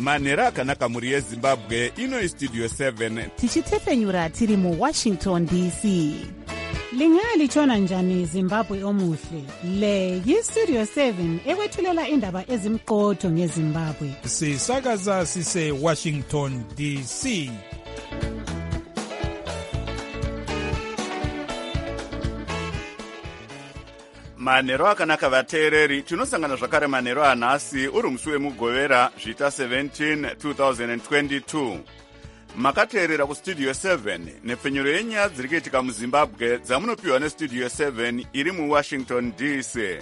manhero akanaka mhuri yezimbabwe. Ino Studio 7 tichitefenyura tiri muWashington DC. Lingalitshona njani Zimbabwe omuhle? Le yiStudio 7 ekwethulela indaba ezimqotho ngeZimbabwe. Sisakaza sise Washington DC. manhero akanaka vateereri. Tinosangana zvakare manhero anhasi uri musi wemugovera zvita 17 2022. Makateerera kuStudio 7 nepfenyuro yenyaya dziri kuitika muZimbabwe dzamunopiwa neStudio 7 iri muWashington DC.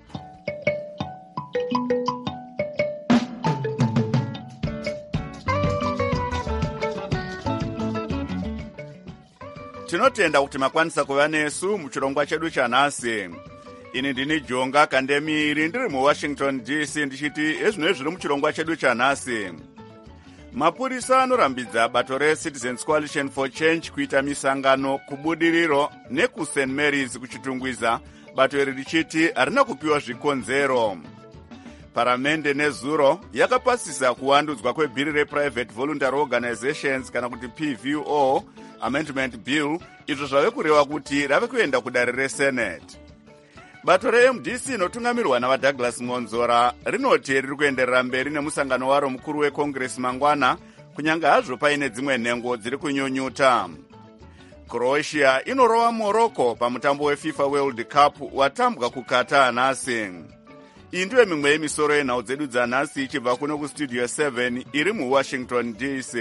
Tinotenda kuti makwanisa kuva nesu muchirongwa chedu chanhasi. Ini ndini Jonga Kandemiri ndiri muWashington DC ndichiti ezvino zviri muchirongwa chedu chanhasi. Mapurisa anorambidza bato reCitizens Coalition for Change kuita misangano kubudiriro nekuSt Mary's kuchitungwiza bato iri richiti harina kupiwa zvikonzero. Paramende nezuro yakapasisa kuwandudzwa kwebhiri rePrivate Voluntary Organizations kana kuti PVO Amendment Bill, izvo zvave kureva kuti rave kuenda kudare reSenate. Bato reMDC inotungamirwa navaDouglas Ngonzora rinoti riri kuenderera mberi nemusangano waro mukuru weCongress mangwana, kunyanga hazvo paine dzimwe nhengo dziri kunyunyuta. Croatia inorova Morocco pamutambo weFIFA World Cup watambwa kuKatar nhasi. Iyi ndiyo mimwe yemisoro yenhau dzedu dzanhasi ichibva kuno kuStudio 7 iri muWashington DC.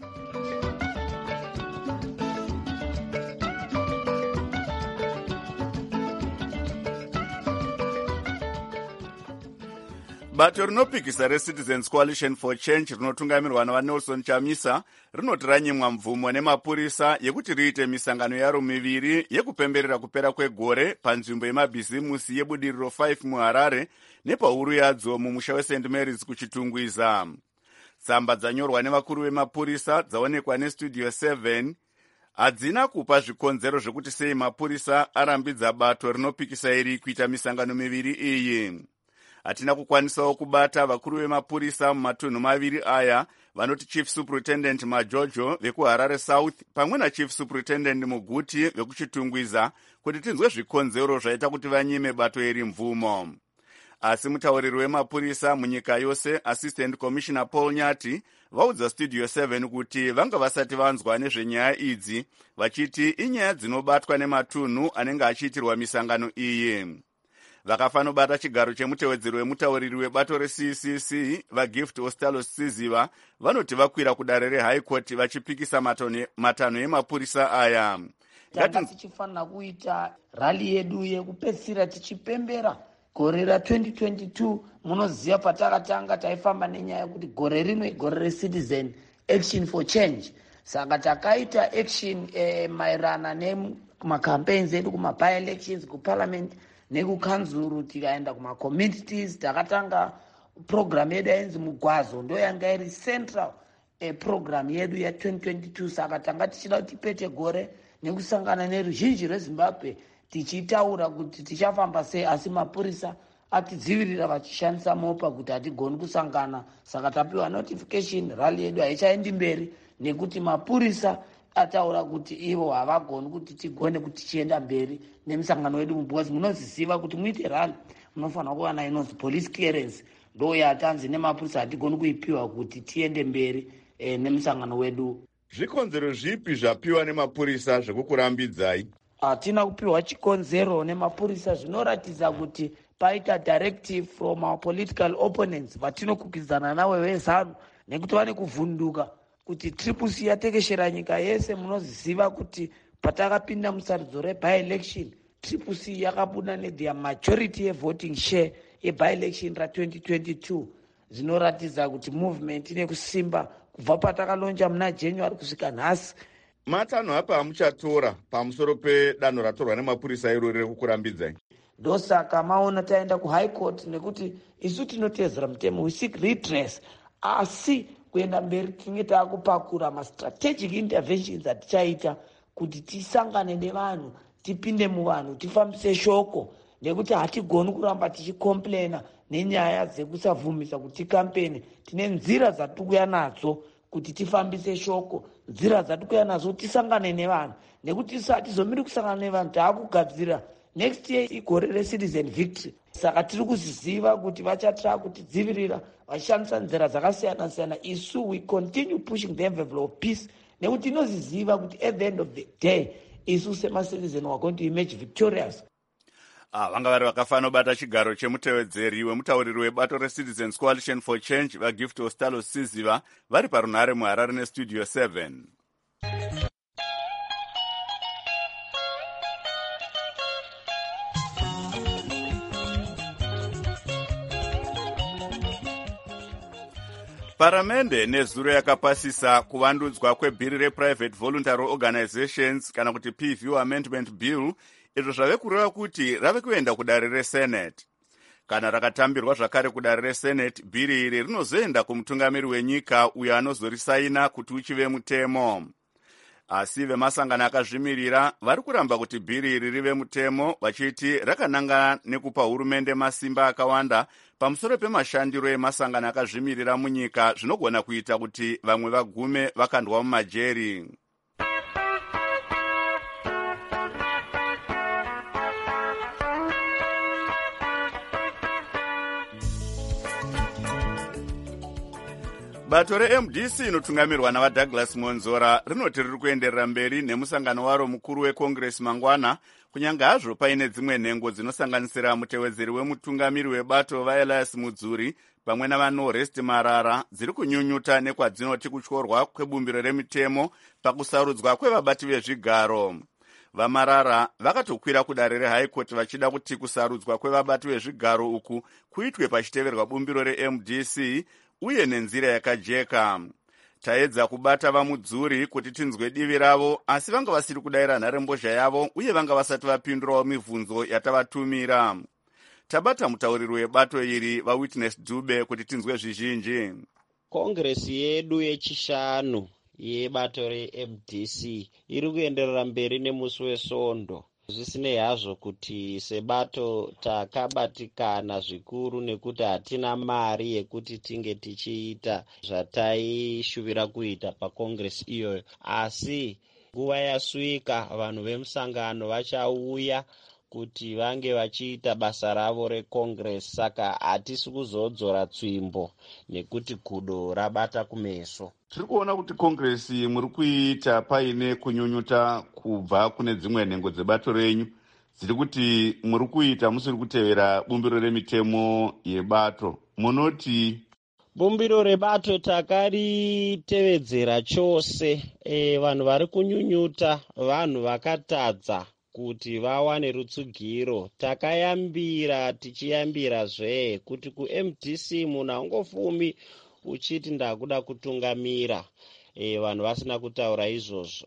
Bato rinopikisa reCitizens Coalition for Change rinotungamirwa navaNelson Chamisa rinoti ranyimwa mvumo nemapurisa yekuti riite misangano yaro miviri yekupemberera kupera kwegore panzvimbo yemabhizimusi yebudiriro 5 muHarare nepahuru yadzo mumusha weSt Mary's kuchitungwiza. Tsamba dzanyorwa nevakuru vemapurisa dzaonekwa neStudio 7 hadzina kupa zvikonzero zvekuti sei mapurisa arambidza bato rinopikisa iri kuita misangano miviri iyi. Hatina kukwanisawo kubata vakuru vemapurisa mumatunhu maviri aya vanoti Chief Superintendent Majojo vekuHarare South pamwe naChief Superintendent Muguti vekuchitungwiza kuti tinzwe zvikonzero zvaita kuti vanyime bato iri mvumo. Asi mutauriri wemapurisa munyika yose Assistant Commissioner Paul Nyati vaudza Studio 7 kuti vanga vasati vanzwa nezvenyaya idzi, vachiti inyaya dzinobatwa nematunhu anenge achiitirwa misangano iyi. Vakafanobata chigaro chemutevedzeri wemutauriri webato reCCC vaGift Ostalos Siziva vanoti vakwira kudare reHigh Court vachipikisa matanho emapurisa aya. Tanga tichifanira kuita rally yedu yekupedzisira tichipembera gore ra2022. Munoziva patakatanga taifamba nenyaya yekuti gore rino igore reCitizen Action for Change. Saka takaita action maerana nemacampaigns edu kuma-by-elections kuparliament nekukanzuru, tikaenda kuma-communities. Takatanga program yedu yainzi Mugwazo, ndo yanga iri central program yedu ya2022. Saka tanga tichida kuti pete gore nekusangana neruzhinji rweZimbabwe tichitaura kuti tichafamba sei, asi mapurisa atidzivirira vachishandisa mopa kuti hatigoni kusangana. Saka tapiwa notification rally yedu haichaendi mberi nekuti mapurisa ataura kuti ivo havagoni kuti tigone kuti tichienda mberi nemusangano wedu, because munoziziva kuti muite rally munofanira kuva nainonzi police clearance, ndo yatanzi nemapurisa hatigoni kuipiwa kuti tiende mberi nemusangano wedu. Zvikonzero zvipi zvapiwa nemapurisa zvekukurambidzai? Hatina kupiwa chikonzero nemapurisa, zvinoratidza kuti paita directive from our political opponents vatinokukidzana nawe vezanu, nekuti vane kuvhunduka kuti TCC yatekeshera nyika yese. Munoziva kuti patakapinda musarudzo reby-election TCC yakabuda netheir majority yevoting share yeby-election ra2022. Zvinoratidza kuti movement ine kusimba kubva patakalonja muna January kusvika nhasi. Matanho apa amuchatora pamusoro pedanho ratorwa nemapurisa irori rekukurambidzai? Ndosaka maona taenda kuHigh Court nekuti isu tinotedzera mutemo, we seek redress, asi kuenda mberi tinge taakupakura ma-strategic interventions atichaita kuti tisangane nevanhu, tipinde muvanhu, tifambise shoko nekuti hatigoni kuramba tichikomplaina nenyaya dzekusabvumisa kuti tikampeni. Tine nzira dzatikuya nadzo kuti tifambise shoko, nzira dzatikuya nadzo tisangane nevanhu, nekuti hatizomiri kusangana nevanhu, taakugadzira next year igore recitizen victory. Saka tiri kuziziva kuti vachatira kutidzivirira vachishandisa nzira dzakasiyana siyana. Isu we continue pushing the envelope of peace, nekuti inoziziva kuti at the end of the day isu semacitizen are going to emerge victorious. Vanga vari vakafanobata chigaro chemutevedzeri wemutauriri webato reCitizens Coalition for Change vaGift Ostalo Siziva vari parunhare muHarare neStudio 7. Paramende nezuro yakapasisa kuvandudzwa kwebhiri rePrivate Voluntary Organizations kana kuti PVO Amendment Bill, izvo zvave kureva kuti rave kuenda kudare reSenate. Kana rakatambirwa zvakare kudare reSenate, bhiri iri rinozoenda kumutungamiri wenyika uyo anozorisaina kuti uchive mutemo. Asi vemasangano akazvimirira vari kuramba kuti bhiri iri rive mutemo, vachiti rakananga nekupa hurumende masimba akawanda pamusoro pemashandiro emasangano akazvimirira munyika, zvinogona kuita kuti vamwe vagume vakandwa mumajeri. Bato reMDC inotungamirwa navaDouglas Monzora rinoti riri kuenderera mberi nemusangano waro mukuru weCongress mangwana, kunyange hazvo paine dzimwe nhengo dzinosanganisira mutevedzeri wemutungamiri webato vaElias Mudzuri pamwe navaNorest Marara dziri kunyunyuta nekwadzinoti kutyorwa kwebumbiro remitemo pakusarudzwa kwevabati vezvigaro. VaMarara vakatokwira kudare reHigh Court vachida kuti kusarudzwa kwevabati vezvigaro uku kuitwe pachiteverwa bumbiro reMDC uye nenzira yakajeka. Taedza kubata vaMudzuri kuti tinzwe divi ravo, asi vanga vasiri kudayira nharembozha yavo uye vanga vasati vapindurawo mibvunzo yatavatumira. Tabata mutauriri webato iri vaWitness Dube kuti tinzwe zvizhinji. Kongresi yedu yechishanu yebato reMDC iri kuenderera mberi nemusi weSondo. Zvisinei hazvo kuti sebato takabatikana zvikuru nekuti hatina mari yekuti tinge tichiita zvataishuvira kuita pakongresi iyoyo, asi nguva yasvika vanhu vemusangano vachauya kuti vange vachiita basa ravo rekongresi. Saka hatisi kuzodzora tsvimbo nekuti kudo rabata kumeso. Tiri kuona kuti kongresi muri kuita paine kunyunyuta kubva kune dzimwe nhengo dzebato renyu dziri kuti muri kuita musiri kutevera bumbiro remitemo yebato. Munoti bumbiro rebato takaritevedzera chose. Vanhu vari kunyunyuta vanhu vakatadza kuti vawane rutsugiro. Takayambira tichiyambirazve kuti kuMDC munhu haungofumi uchiti ndakuda kutungamira. Vanhu vasina kutaura izvozvo.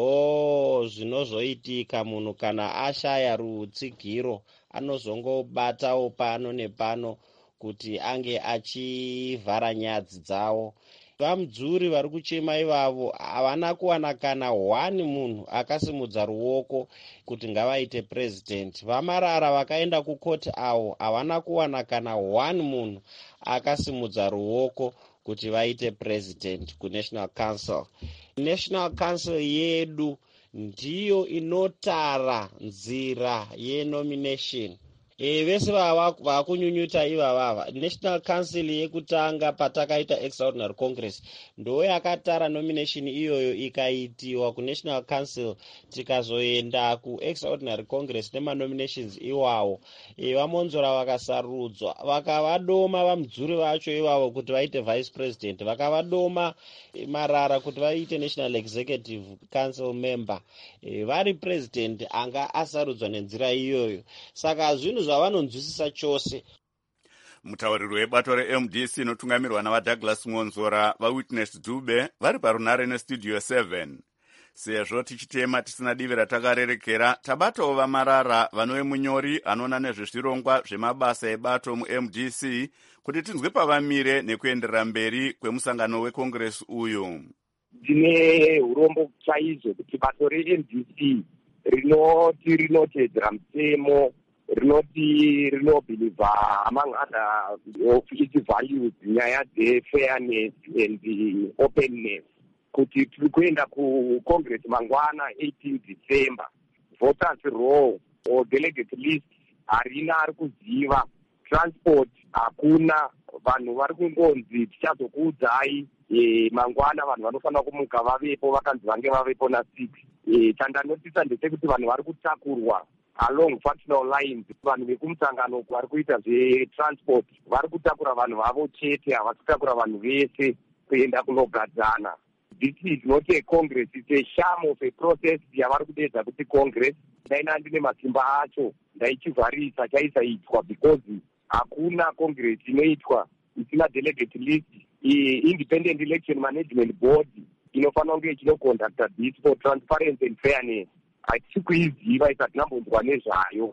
Ndo zvinozoitika munhu kana ashaya rutsigiro anozongobatawo pano nepano kuti ange achivhara nyadzi dzawo. VaMudzuri vari kuchema ivavo havana kuwana kana one munhu akasimudza ruoko kuti ngavaite president. VaMarara vakaenda kukoti avo havana kuwana kana one munhu akasimudza ruoko kuti vaite president kuNational Council. National Council yedu ndiyo inotara nzira yenomination. Vese vakunyunyuta ivavava. National Council yekutanga patakaita Extraordinary Congress ndo yakatara nomination iyoyo ikaitiwa kuNational Council, tikazoenda kuExtraordinary Congress nemanominations iwawo. VaMonzora vakasarudzwa, vakavadoma vaMudzuri vacho ivavo kuti vaite vice president, vakavadoma Marara kuti vaite National Executive Council member. Vari president anga asarudzwa nenzira iyoyo. Saka zvinhu zvavanonzwisisa chose. Mutauriri webato reMDC inotungamirwa navaDouglas Monzora vaWitness Dube vari parunhare neStudio 7. Sezvo tichitema tisina divi ratakarerekera, tabatawo vaMarara vanove munyori anoona nezvezvirongwa zvemabasa ebato muMDC kuti tinzwe pavamire nekuenderera mberi kwemusangano wekongresi uyu. Tine urombo chaizvo kuti bato reMDC rinoti rinotedzera mutemo rinoti rinobhilivha among other of its values nyaya dzefairness and openness, kuti tiri kuenda kucongress mangwana 18 December. Voters roll or delegate list harina ari kuziva, transport hakuna, vanhu vari kungonzi tichazokuudzai mangwana vanhu vanofanira kumuka vavepo, vakanzi vange vavepo na6. Chandanotisa ndechekuti vanhu vari kutakurwa along functional lines. Vanhu vekumusangano vari kuita zvetransport vari kutakura vanhu vavo chete, havasi kutakura vanhu vese kuenda kunogadzana. This is not a Congress, it's a sham of a process yavari kudedza kuti Congress. Ndaina ndine masimba acho ndaichivharisa chaisaitwa because hakuna Congress inoitwa isina delegate list. Independent Election Management Board inofanira kunge ichinoconducta this for transparency and fairness. Hatisi kuiziva isati nambonzwa nezvayo,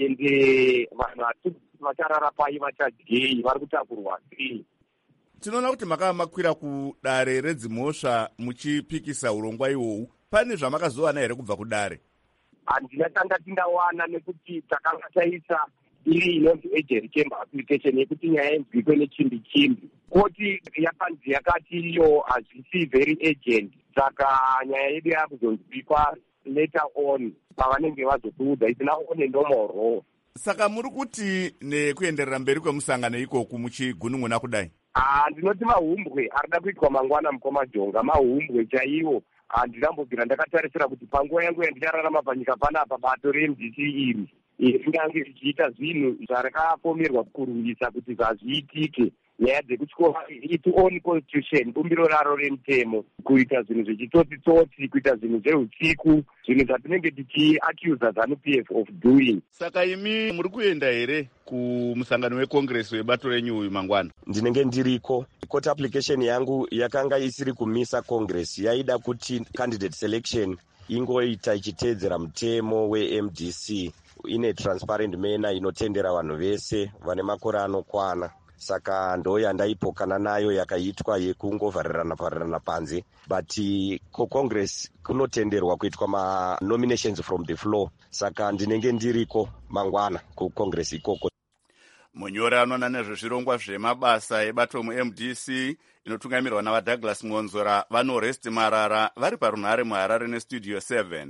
ende vanhu vacharara pai vachadyei, vari kutakurwa sei. Tinoona kuti makamakwira kudare redzimhosva muchipikisa urongwa ihwohwu. Pane zvamakazowana here kubva kudare? Handina tandati ndawana, nekuti takanga taisa iri inonzi agent chamber application yekuti nyaya yenzwikwe nechimbi-chimbi. Koti yakanzi yakati iyo hazvisi very agent, saka nyaya yedu yakuzonzwikwa later on pavanenge vazotiudza isina one ndomoro. Saka muri kuti nekuenderera mberi kwemusangano ikoku muchigunun'una kudai? Ndinoti mahumbwe arida kuitwa mangwana mukomajonga, mahumbwe chaiwo. Handinambobvira ndakatarisira kuti panguva yangu yandichararama panyika panapa bato reMDC iri ringange richiita zvinhu zvarakapomerwa kurwisa kuti zvazviitike. Nyaya dzekutyora its own constitution, bumbiro raro remutemo, kuita zvinhu zvechitsotsi-tsotsi, kuita zvinhu zveusiku, zvinhu zvatinenge tichiaccuse ZANU-PF of doing. Saka imi muri kuenda here kumusangano weCongress webato renyu uyu mangwana? Ndinenge ndiriko. Court application yangu yakanga isiri kumisa Congress, yaida kuti candidate selection ingoita ichiteedzera mutemo weMDC ine transparent manner inotendera vanhu vese vane makore anokwana. Saka ndo yandaipokana nayo yakaitwa yekungovharirana panze, but Congress kunotenderwa kuitwa nominations from the floor. Saka ndinenge ndiriko mangwana kuCongress ikoko. Munyori anoona nezvezvirongwa zvemabasa ebato muMDC inotungamirwa navaDouglas Ngonzora vanoresti Marara vari parunhare muHarare nestudio 7.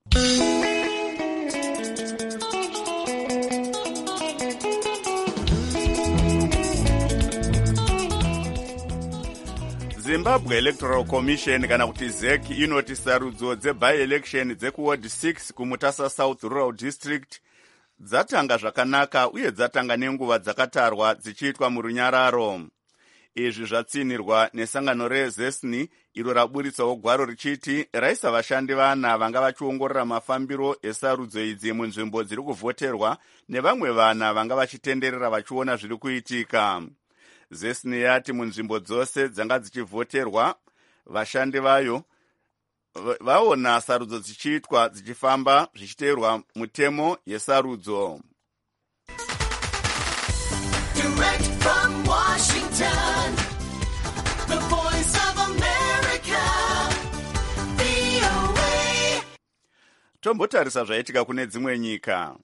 Zimbabwe Electoral Commission kana kuti ZEC inoti sarudzo dzeby-election dzekuward 6 kuMutasa South Rural District dzatanga zvakanaka uye dzatanga nenguva dzakatarwa dzichiitwa murunyararo. Izvi zvatsinirwa nesangano reZESNI iro raburitsawo gwaro richiti raisa vashandi vana vanga vachiongorora mafambiro esarudzo idzi munzvimbo dziri kuvhoterwa nevamwe vana vanga vachitenderera vachiona zviri kuitika. ZESNI yati munzvimbo dzose dzanga dzichivhoterwa vashandi vayo vaona sarudzo dzichiitwa dzichifamba zvichiteerwa mutemo yesarudzo. Direct from Washington, the voice of America, VOA. Tombotarisa zvaitika kune dzimwe nyika.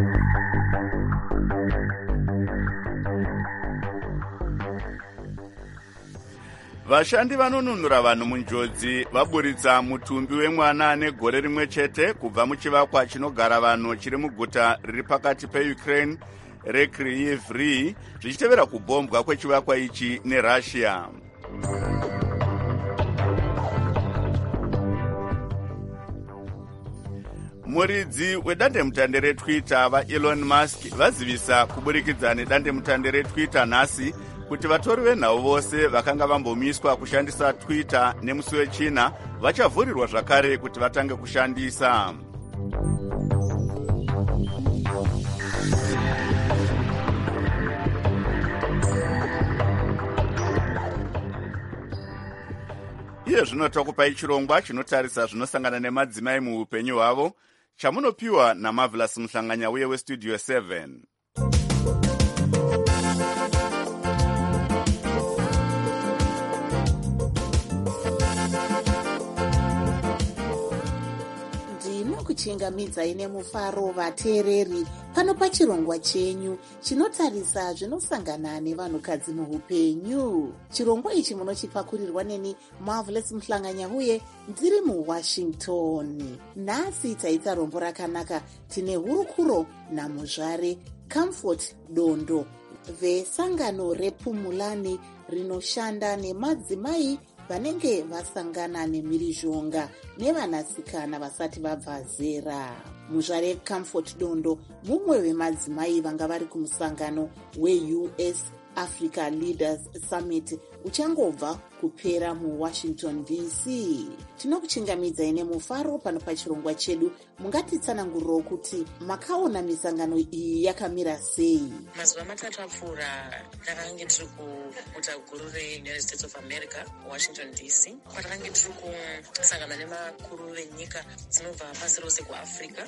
Vashandi vanonunura vanhu munjodzi vaburitsa mutumbi wemwana ane gore rimwe chete kubva muchivakwa chinogara vanhu chiri muguta riri pakati peUkraine reKyiv zvichitevera kubhombwa kwechivakwa ichi neRussia. Muridzi wedandemutande reTwitter vaElon Musk vazivisa kuburikidza nedandemutande reTwitter nhasi kuti vatori venhau vose vakanga vambomiswa kushandisa Twitter nemusi wechina vachavhurirwa zvakare kuti vatange kushandisa. Iye zvino takupai chirongwa chinotarisa zvinosangana nemadzimai muupenyu hwavo chamunopiwa naMarvelous Muhlanganya uye westudio 7. tinokuchingamidzai nemufaro vateereri pano pachirongwa chenyu chinotarisa zvinosangana nevanhukadzi muupenyu. Chirongwa ichi munochipakurirwa neni Marvelous Mhlanganya uye ndiri muWashington. Nhasi taita rombo rakanaka, tine hurukuro namuzvare Comfort Dondo vesangano rePumulani rinoshanda nemadzimai vanenge vasangana nemhirizhonga nevanasikana vasati vabva zera. Muzvare Comfort Dondo mumwe wemadzimai vanga vari kumusangano weUS Africa Leaders Summit uchangobva kupera muWashington DC. Tinokuchingamidzai nemufaro pano pachirongwa chedu. Mungatitsanangurirawo kuti makaona misangano iyi yakamira sei? Mazuva matatu apfuura takange tiri kuguta guru reUnited States of America, Washington DC, kwatakange tiri kusangana nemakuru venyika dzinobva pasi rose kuAfrica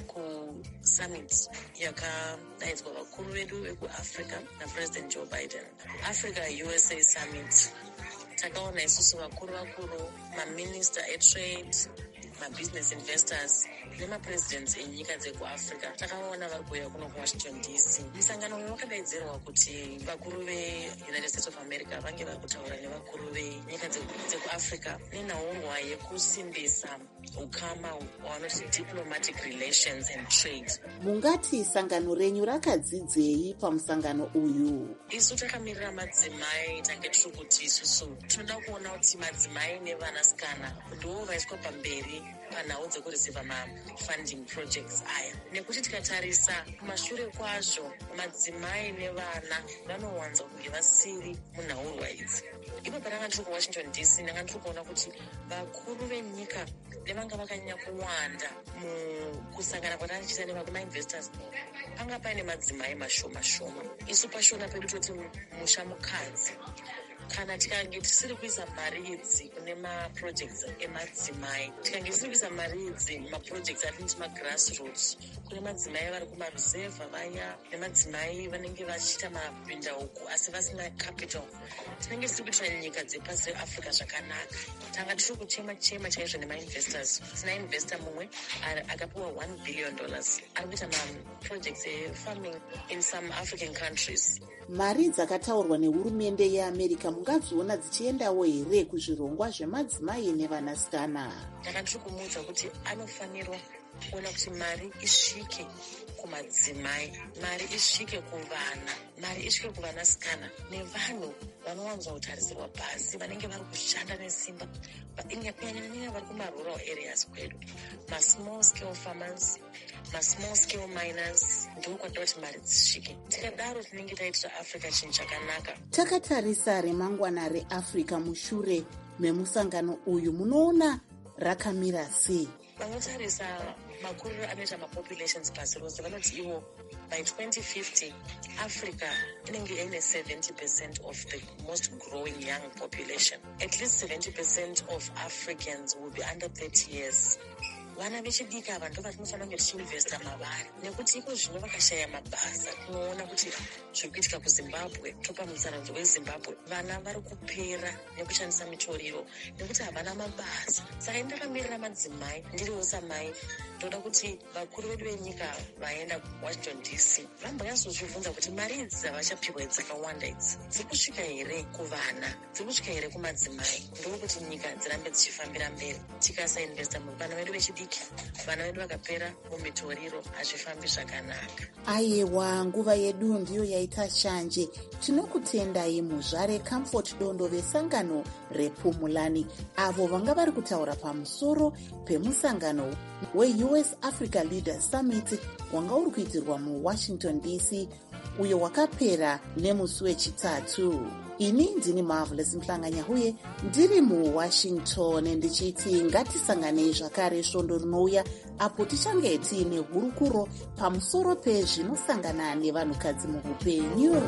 kusummit yakadaidzwa vakuru vedu vekuAfrica naPresident Joe Biden. Africa USA Summit takaona isusu vakuru maminister etrade, mabusiness investors nemapresidents enyika dzekuAfrica takaona vari kuuya kuno kuWashington DC. Musangano uyu wakadaidzirwa kuti vakuru veUnited States of America vange vari kutaura nevakuru venyika dzekuAfrica nenhorwa yekusimbisa ukama wavanoti diplomatic relations and trade. Mungati sangano renyu rakadzidzei pamusangano uyu? Isu takamirira madzimai tange tiri kuti isusu tinoda kuona kuti madzimai nevanasikana ndivo vaiswa pamberi panhau dzekureceiva mafunding projects aya, nekuti tikatarisa kumashure kwazvo madzimai nevana vanowanza kunge vasiri munhaurwa idzi. Ipo patanga tiri kuWashington DC ndanga ndiri kuona kuti vakuru venyika nevanga vakanyanya kuwanda mukusangana kwatatichiita nevamainvestors panga paine madzimai mashoma shoma. Isu pashona pedu toti musha mukadzi kana tikange tisiri kuisa mari idzi kune maprojects emadzimai, tikange tisiri kuisa mari idzi mumaprojects atinoti magrassroots, kune madzimai vari kumaruzevha vaya nemadzimai vanenge vachiita mapinda uku asi vasina capital, tinenge tisiri kuitira nyika dzepasi reAfrica zvakanaka. Tanga tiri kuchema chaizvo nemainvestors. Tina investor mumwe akapiwa $1 billion ari kuita maprojects efarming in some African countries. Mari dzakataurwa nehurumende yeAmerica mungadziona dzichiendawo here kuzvirongwa zvemadzimai nevanasikana? Ndanga ndiri kumuudza kuti anofanirwa kuona kuti mari isvike kumadzimai, mari isvike kuvana, mari isvike kuvanasikana nevanhu vanowanza kutarisirwa pasi vanenge vari kushanda nesimba, kunyanya vari kumarural areas kwedu, masmall scale farmers, masmall scale miners, ndiko kwatoda kuti mari dzisvike. Tikadaro tinenge taitira Africa chinhu chakanaka. Takatarisa remangwana reAfrica mushure memusangano uyu, munoona rakamira sei? Vanotarisa makuriro anoita mapopulations pasi rose vanoti ivo by 2050 Africa inenge ine 70% of the most growing young population. At least 70% of Africans will be under 30 years. Vana vechidiki ava ndo vatinofanira kunge tichiinvesta mavari, nekuti iko zvino vakashaya mabasa. Tinoona kuti zviri kuitika kuZimbabwe, topa mutsaraudzo weZimbabwe, vana vari kupera nekushandisa mitoriro nekuti havana mabasa. Saka ndakamirira madzimai, ndiriwo samai, ndoda kuti vakuru vedu venyika vaenda kuWashington DC vambonyasozvibvunza kuti mari idzi dzavachapiwa dzakawanda idzi dziri kusvika here kuvana, dziri kusvika here kumadzimai, ndokuti nyika dzirambe dzichifambira mberi. Tikasainvesta muvana vedu vechidiki, vana vedu vakapera mumitoriro, hazvifambi zvakanaka. Aiwa, nguva yedu ndiyo yaita shanje. Tinokutendai muzvare Comfort Dondo vesangano rePumulani, avo vanga vari kutaura pamusoro pemusangano weUS Africa Leaders Summit wanga uri kuitirwa muWashington DC, uyo wakapera nemusi wechitatu. Ini ndini Marvelous Mhlanganya uye ndiri muWashington, ndichiti ngatisanganei zvakare svondo rinouya apo tichange tiine hurukuro pamusoro pezvinosangana nevanhukadzi muupenyu.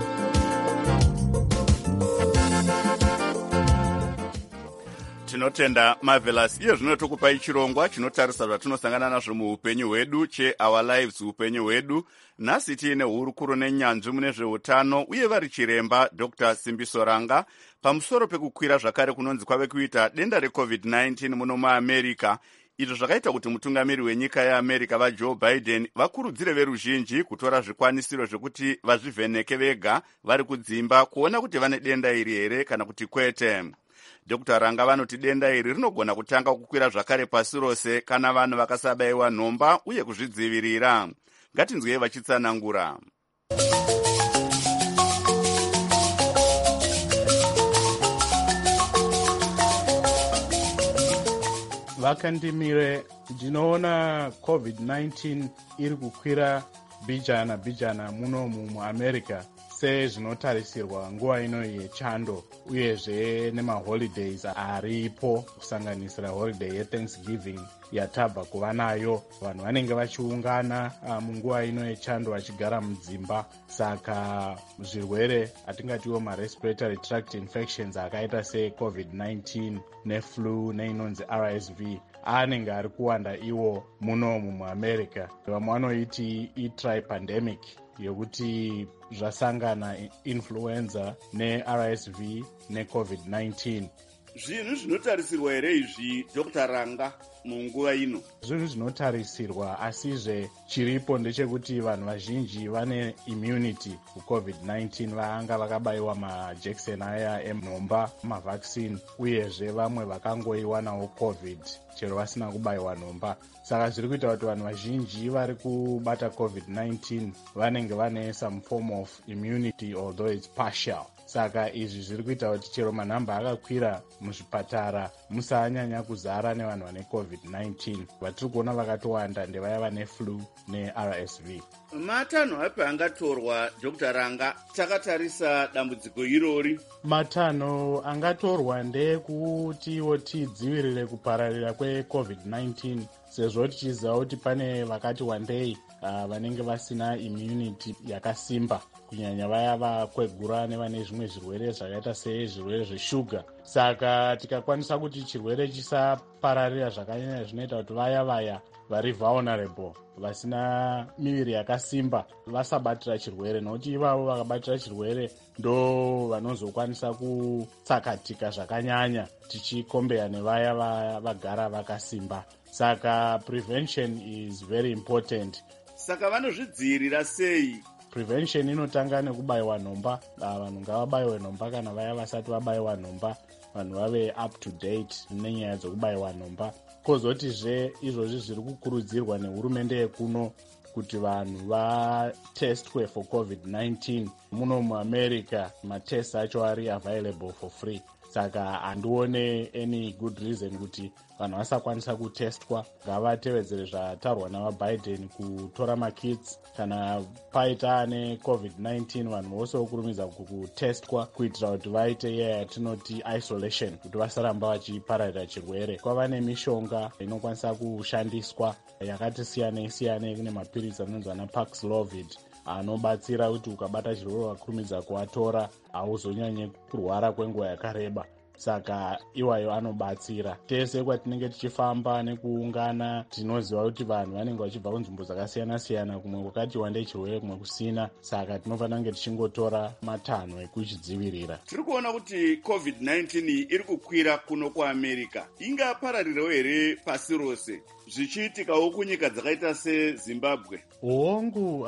Tinotenda Marvelous. Iye zvino tokupai chirongwa chinotarisa zvatinosangana nazvo muupenyu hwedu cheOur Lives, upenyu hwedu. Nhasi tiine hurukuro nenyanzvi mune zveutano uye vari chiremba Dr. Simbiso Ranga pamusoro pekukwira zvakare kunonzi kwave kuita denda reCovid-19 muno muAmerica. izvo zvakaita kuti mutungamiri wenyika yeamerica vajoe biden vakurudzire veruzhinji kutora zvikwanisiro zvekuti vazvivheneke vega vari kudzimba kuona kuti vane denda iri here kana kuti kwete. Dr. Ranga vanoti denda iri rinogona kutanga kukwira zvakare pasi rose kana vanhu vakasabayiwa nhomba uye kuzvidzivirira. Ngatinzwei vachitsanangura. Vakandimire, ndinoona COVID-19 iri kukwira bijana munomu muAmerica sezvinotarisirwa nguva ino yechando uyezve nemaholidays aripo kusanganisira holiday yeThanksgiving yatabva kuva nayo. Vanhu vanenge vachiungana munguva ino yechando vachigara mudzimba, saka zvirwere atingatiwo marespiratory tract infections akaita seCovid-19 neflu neinonzi RSV anenge ari kuwanda iwo munomu muAmerica. Vamwe vanoiti i-tripandemic yokuti zvasangana influenza neRSV neCovid-19. Zvinhu zvinotarisirwa here izvi Dr. Ranga munguva ino? Zvinhu zvinotarisirwa, asizve chiripo ndechekuti vanhu vazhinji vane immunity kuCovid-19, vanga vakabayiwa majekiseni aya enhomba, mavaccine, uyezve vamwe vakangoiwanawo COVID chero vasina kubayiwa nhomba. Saka zviri kuita kuti vanhu vazhinji vari kubata COVID-19 vanenge vane some form of immunity although it's partial. Saka izvi zviri kuita kuti chero manhamba akakwira muzvipatara musanyanya kuzara nevanhu vane COVID-19. Vatiri kuona vakatowanda ndevaya vane flu neRSV. Matanho api angatorwa Dr. Ranga takatarisa dambudziko irori? Matanho angatorwa ndekutiwo tidzivirire kupararira kweCovid-19 sezvo tichiziva kuti pane vakati wandei vanenge vasina immunity yakasimba, kunyanya vaya vakwegura nevane zvimwe zvirwere zvakaita sezvirwere zveshuga. Saka tikakwanisa kuti chirwere chisapararira zvakanyanya, zvinoita kuti vaya vari vulnerable, vasina miviri yakasimba, vasabatira chirwere, nokuti ivavo vakabatira chirwere ndo vanozokwanisa kutsakatika zvakanyanya tichikombeya nevaya vagara vakasimba. Saka prevention is very important. Saka vanozvidzivirira sei? Prevention inotanga nekubayiwa nhomba. Vanhu ngavabayiwe nhomba, kana vaya vasati vabayiwa nhomba vanhu vave up to date nenyaya dzekubayiwa nhomba. Kozotizve izvozvi zviri kukurudzirwa nehurumende yekuno kuti vanhu vatestwe for COVID-19. Muno muAmerica matests acho ari available for free. Saka handione any good reason kuti vanhu vasakwanisa kutestwa. Ngavatevedzere zvataurwa navaBiden kutora makits. Kana paita ane COVID-19 vanhu vose vokurumidza kutestwa kuitira kuti vaite yatinoti isolation, kuti vasaramba vachipararira chirwere. Kwava nemishonga inokwanisa kushandiswa yakati siyanei. Kune mapiritsi anonzi ana Paxlovid anobatsira kuti ukabata chirwere wakurumidza kuatora hauzonyanye kurwara kwenguva yakareba. Saka iwayo anobatsira. Tese kwatinenge tichifamba nekuungana tinoziva kuti vanhu vanenge vachibva kunzvimbo dzakasiyana-siyana, kumwe kwakati wandei chirwere, kumwe kusina. Saka tinofanira kunge tichingotora matanho ekuchidzivirira. Tiri kuona kuti COVID-19 iri kukwira kuno kuAmerica. Ingapararirawo here pasi rose zvichiitikawo kunyika dzakaita seZimbabwe? Hongu,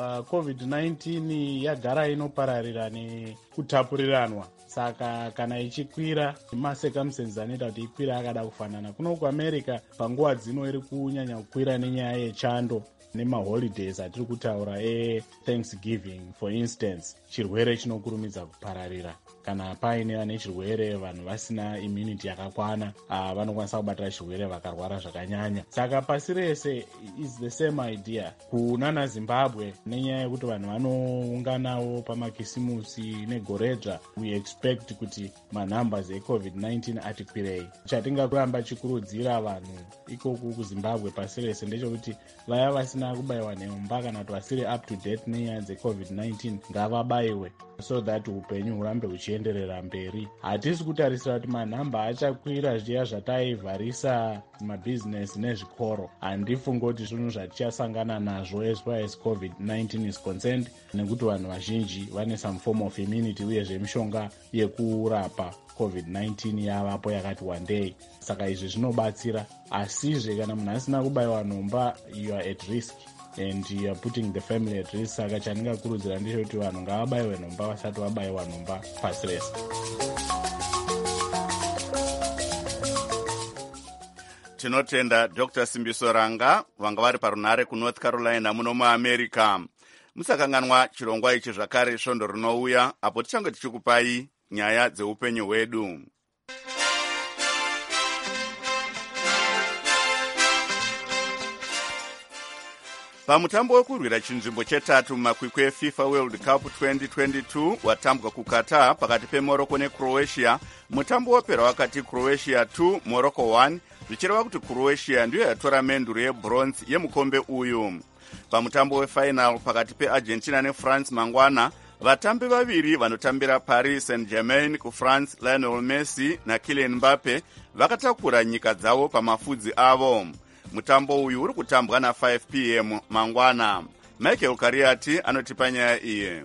COVID-19 yagara inopararira nekutapuriranwa. Saka kana ichikwira, macircumstances anoita kuti ikwira akada kufanana. Kuno kuAmerica panguva dzino iri kunyanya kukwira nenyaya yechando nemaholidays atiri kutaura eThanksgiving for instance. Chirwere chinokurumidza kupararira. Kana paine vane chirwere, vanhu vasina immunity yakakwana, vanokwanisa kubatira chirwere vakarwara zvakanyanya. Saka pasi rese is the same idea. Kunana Zimbabwe, nenyaya yekuti vanhu vanounganawo pamakisimusi negoredzva, we expect kuti manumbers eCovid-19 ati kwirei. Chatingakuramba chikurudzira vanhu ikoku kuZimbabwe pasi rese ndechekuti vaya vasina kubayiwa nhomba kana kuti vasiri up to date nenyaya dzeCovid-19 ngavabayiwe, so that upenyu hurambe huchienderera mberi. Hatisi kutarisira kuti manhamba achakwira zviya zvataivharisa mabhizinesi nezvikoro. Handifungi kuti zvinhu zvatichasangana nazvo as far as COVID-19 is concerned, nekuti vanhu vazhinji vane some form of immunity uyezve mishonga yekurapa COVID-19 yavapo yakati wandei. Saka izvi zvinobatsira asizve kana munhu asina kubayiwa nhomba you are at risk and you are putting the family at risk. Saka chandingakurudzira ndicho kuti vanhu ngavabayiwe nhomba vasati vabayiwa nhomba pasi rese. Tinotenda Dr. Simbiso Ranga vanga vari parunhare kuNorth Carolina muno muAmerica. Musakanganwa chirongwa ichi zvakare svondo rinouya apo tichange tichikupai nyaya dzeupenyu hwedu. Pamutambo wekurwira chinzvimbo chetatu mumakwikwi eFIFA World Cup 2022 watambwa kuQatar pakati peMorocco neCroatia, mutambo wopera wakati Croatia 2 Morocco 1, zvichireva kuti Croatia ndiyo yatora menduro yebronze yemukombe uyu. Pamutambo wefinal pakati peArgentina neFrance mangwana, vatambi vaviri vanotambira Paris Saint-Germain kuFrance, Lionel Messi naKylian Mbappe, vakatakura nyika dzavo pamafudzi avo. Mutambo uyu uri kutambwa na5 p.m. mangwana. Michael Kariati anotipa nyaya iyi.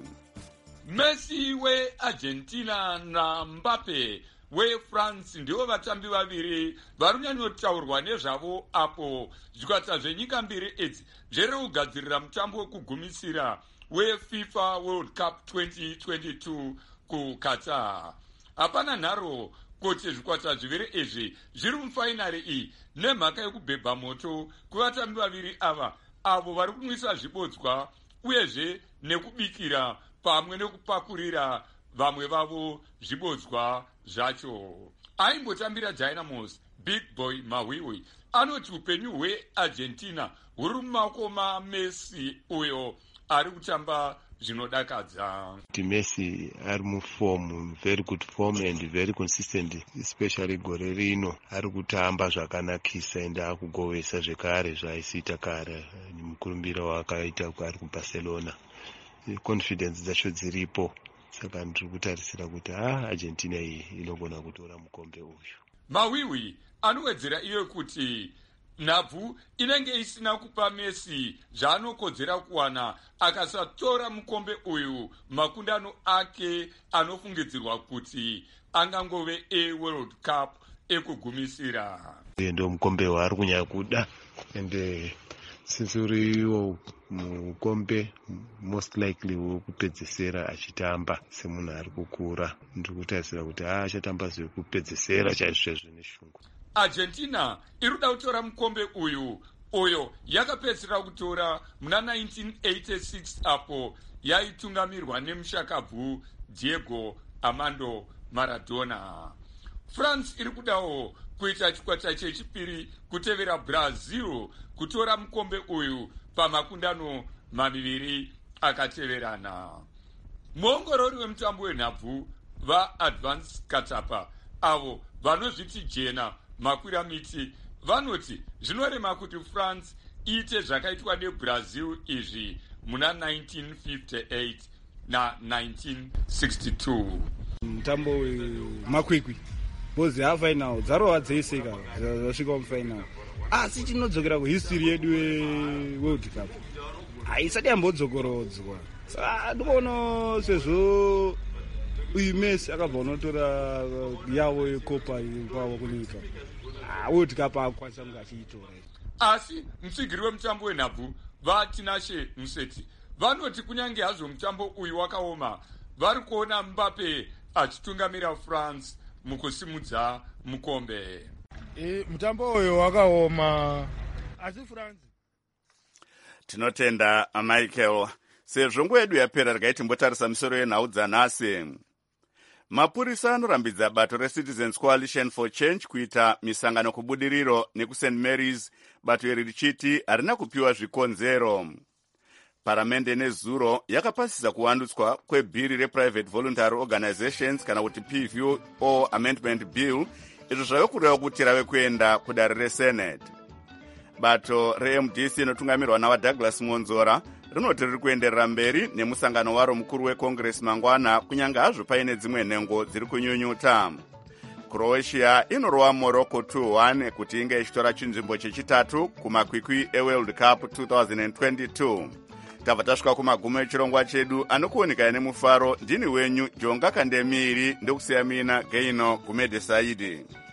Messi weArgentina na Mbappe weFrance ndivo vatambi vaviri vari kunyanyotaurwa nezvavo apo zvikwata zvenyika mbiri idzi zviri kugadzirira mutambo wekugumisira weFIFA World Cup 2022 kuQatar. Hapana nharo kuti zvikwata zviviri izvi zviri mufainari iyi nemhaka yekubhebha moto kuvatambi vaviri ava avo vari kunwisa zvibodzwa uyezve nekubikira pamwe nekupakurira vamwe vavo zvibodzwa zvacho. Aimbotambira Dynamos Big Boy Mawiwi anoti upenyu hweArgentina huri mumaoko maMessi uyo ari kutamba zvinodakadza. Messi ari muform, very good form and very consistent, especially gore rino ari kutamba zvakanakisa ende akugovesa zvekare zvaaisiita kare mukurumbira wakaita ari kuBarcelona. Confidence dzacho dziripo, saka ndiri kutarisira kuti Argentina iyi inogona kutora mukombe uyu. Mawiwi anowedzera iyo kuti nhabvu inenge isina kupa Messi zvaanokodzera kuwana akasatora mukombe uyu makundano ake anofungidzirwa kuti angangove eWorld Cup ekugumisira. Ndo mukombe waari kunyanya kuda ende since uriwo mukombe most likely wekupedzesera achitamba semunhu ari kukura, ndiri kutarisira kuti achatamba zvekupedzesera chaizvo neshungu. Argentina iri kuda kutora mukombe uyo yakapedzisira kutora muna 1986 apo yaitungamirwa nemushakabvu Diego Armando Maradona. France iri kudawo kuita chikwata chechipiri kutevera Brazil kutora mukombe uyu pamakundano maviri akateverana. Muongorori wemutambo wenhabvu vaAdvance Katapa avo vanozviti jena makwiramiti vanoti zvinorema kuti France iite zvakaitwa neBrazil izvi muna 1958 na 1962. Mutambo wemakwikwi bozi hafinal dzarova dzese zvasvika mufinal, asi chinodzokera kuhistory yedu yeWorld Cup haisati yambodzokorodzwa. Saka ndikuona sezvo uyu Messi akabva unotora yavo yekopa kwavo kunyika, World Cup akwanisa kunge achiitora. Asi mutsigiri wemutambo wenhabvu vaTinashe Museti vanoti kunyange hazvo mutambo uyu wakaoma, vari kuona Mbappe achitungamira France mukusimudza mukombe. Mutambo uyu wakaoma asi France. Tinotenda Michael. Sezvo nguva yedu yapera regai timbotarisa misoro yenhau dzanhasi. Mapurisa anorambidza bato reCitizens Coalition for Change kuita misangano kubudiriro nekuSt Mary's, bato iri richiti harina kupiwa zvikonzero. Paramende nezuro yakapasisa kuwandutswa kwebhiri rePrivate Voluntary Organizations kana kuti PVO Amendment Bill, izvo zvave kureva kuti rave kuenda kudare reSenate. Bato reMDC inotungamirwa navaDouglas Monzora rinoti riri kuenderera mberi nemusangano waro mukuru weCongress mangwana kunyange hazvo paine dzimwe nhengo dziri kunyunyuta. Croatia inorova Morocco 2-1 kuti inge ichitora chinzvimbo chechitatu kumakwikwi eWorld Cup 2022. Tabva tasvika kumagumo echirongwa chedu, anokuoneka nemufaro. Ndini wenyu Jonga Kandemiri, ndokusiya mina Geino Gumede Saidi.